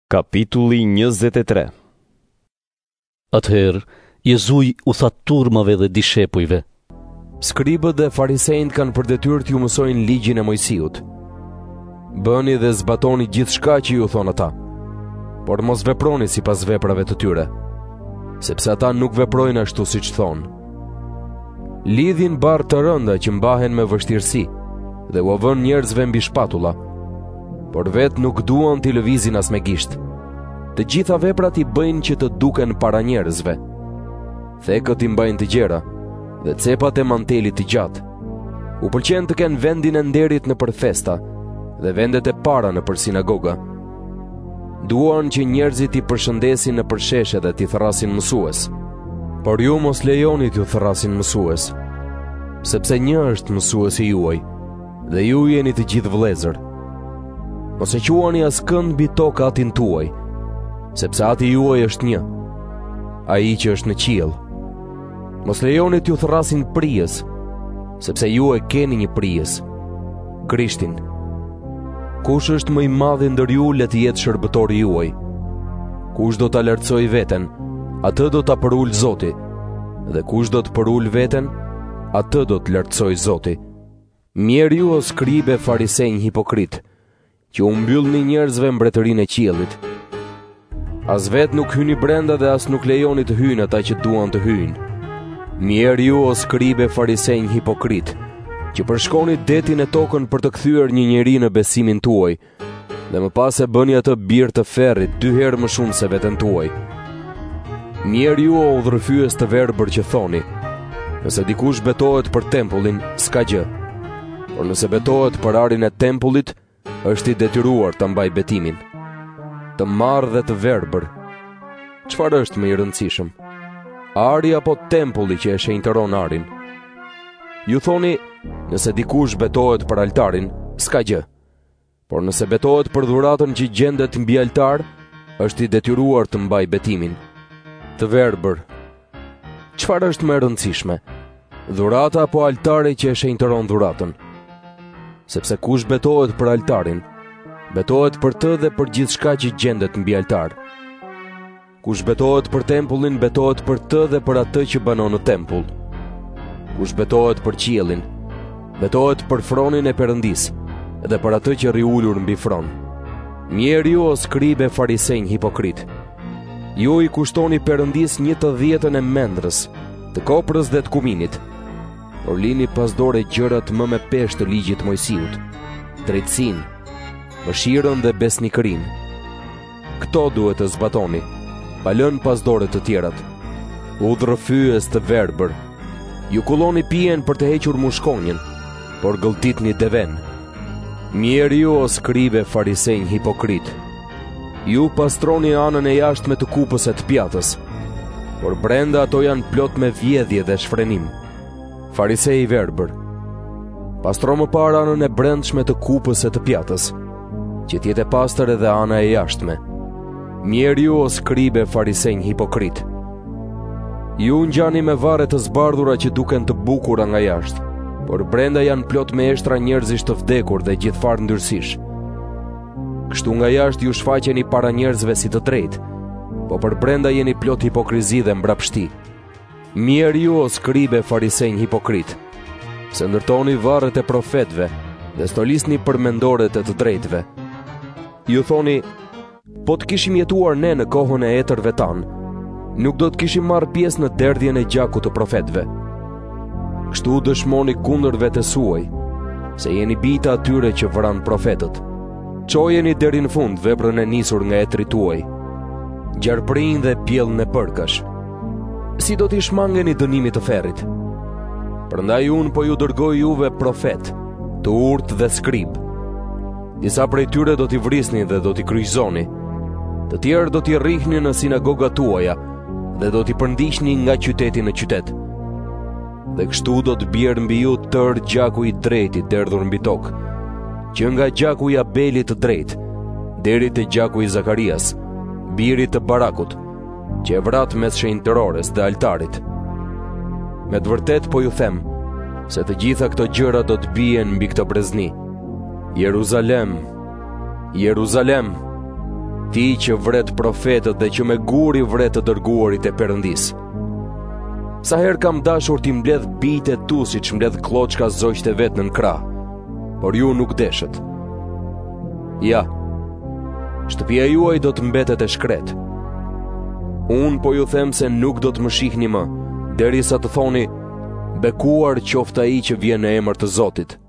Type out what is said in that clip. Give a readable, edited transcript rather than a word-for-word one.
Kapitulli 23. Atëherë, Jezuj u tha turmave dhe dishepujve: Skribët dhe farisejt kanë për detyrë t'ju mësojnë ligjin e Mojsiut. Bëni dhe zbatoni gjithçka që ju thonë ata, por mos veproni sipas veprave të tyre, sepse ata nuk veprojnë ashtu siç thonë. Lidhin barë të rënda që mbahen me vështirësi dhe u vën njerëzve mbi shpatulla, por vetë nuk duan t'i lëvizin as me gisht. Të gjitha veprat i bëjnë që të duken para njerëzve. Thekët i mbajnë të gjera dhe cepat e mantelit të gjatë. U pëlqen të kenë vendin e nderit në për festa dhe vendet e para në për sinagoga. Duan që njerëzit i përshëndesin në përsheshe dhe t'i thrasin mësues. Por ju mos lejoni t'ju thrasin mësues, sepse një është mësuesi juaj dhe ju jeni të gjithë vëllezër. Mos e quani askënd mbi tokë atin tuaj, sepse ati juaj është një, ai që është në qiell. Mos lejoni t'ju thrasin prijes, sepse ju e keni një prijes, Krishtin. Kush është më i madhi ndër ju, le të jetë shërbëtori juaj. Kush do ta lartësoj veten, atë do ta përul Zoti, dhe kush do të përul veten, atë do të lartësoj Zoti. Mirë ju o skribe farisej hipokrit, që u mbyllni njerëzve mbretërinë e qiellit. As vet nuk hyni brenda dhe as nuk lejoni të hyjnë ata që duan të hyjnë. Mirë ju o skribe farisej hipokrit, që përshkoni detin e tokën për të kthyer një njeri në besimin tuaj, dhe më pas e bëni atë bir të ferrit 2 herë më shumë se veten tuaj. Mirë ju o udhërfyes të verbër që thoni: nëse dikush betohet për tempullin, s'ka gjë, por nëse betohet për arin e tempullit, është i detyruar të mbaj betimin. Të marrë dhe të verbër, çfarë është më i rëndësishëm? Ari apo tempulli që e shenjtëron arin? Ju thoni, nëse dikush betohet për altarin, s'ka gjë, por nëse betohet për dhuratën që gjendet mbi altar, është i detyruar të mbaj betimin. Të verbër, çfarë është më e rëndësishme? Dhurata apo altari që e shenjtëron dhuratën? Sepse kush betohet për altarin, betohet për të dhe për gjithçka që gjendet mbi altar. Kush betohet për tempullin, betohet për të dhe për atë që banon në tempull. Kush betohet për qiellin, betohet për fronin e Perëndis dhe për atë që rri ulur mbi fron. Mirë ju o skribe farisej hipokrit, ju i kushtoni Perëndis 1/10 e mendrës, të koprës dhe të kuminit, por lini pas dore gjërat më me peshë të ligjit Mojsiut, drejtësinë, mëshirën dhe besnikërinë. Këto duhet të zbatoni, pa lënë pas dore të tjerat. Udhërfyes të verbër, ju kulloni pijen për të hequr mushkonjën, por gëlltitni deven. Mirë ju o skribe farisej hipokrit, ju pastroni anën e jashtme të kupës e të pjatës, por brenda ato janë plot me vjedhje dhe shfrenim. Farisej i verbër, pastro më parë anën e brendshme të kupës e të pjatës, që t'jete pastër edhe ana e jashtme. Mirë ju o skribe farisej hipokrit, ju ngjani me varre të zbardhura që duken të bukura nga jashtë, por brenda janë plot me eshtra njerëzish të vdekur dhe gjithfar ndyrësish. Kështu nga jashtë ju shfaqeni para njerëzve si të drejtë, po për brenda jeni plot hipokrizi dhe mbrapshti. Mirë ju o skribe farisej hipokrit, se ndërtoni varret e profetëve dhe stolisni për mendoret e të drejtëve. Ju thoni, po të kishim jetuar ne në kohën e etërve tanë, nuk do të kishim marrë pjesë në derdhjen e gjakut të profetëve. Kështu dëshmoni kundër vetes suaj, se jeni bita atyre që vranë profetët. Çojeni deri në fund veprën e nisur nga etri tuaj, gjarprin dhe pjellën e përkash. Si do t'i shmangeni dënimit të ferrit? Prandaj unë po ju dërgoj juve profet, të urtë dhe skrib. Disa prej tyre do t'i vrisni dhe do t'i kryqëzoni, të tjerë do t'i rrihni në sinagogat tuaja dhe do t'i përndiqni nga qyteti në qytet. Dhe kështu do të bjerë mbi ju tërë gjaku i drejtit derdhur mbi tokë, që nga gjaku i Abelit të drejtë deri te gjaku i Zakarias, birit të Barakut, që e vrat mes shenjtërores dhe altarit. Me të vërtet po ju them, se të gjitha këto gjëra do të bien mbi këtë brezni. Jeruzalem, Jeruzalem, Ti që vret profetët dhe që me gur i vret të dërguarit e Perëndis. Sa herë kam dashur t'i mbledh bijtë tu siç mbledh kloçka zogjtë e vet nën krah, por ju nuk deshët. Ja, shtëpia juaj do të mbetet e shkret. Unë po ju them se nuk do të më shihni më, derisa të thoni, bekuar qoftë ai që vjen në emër të Zotit.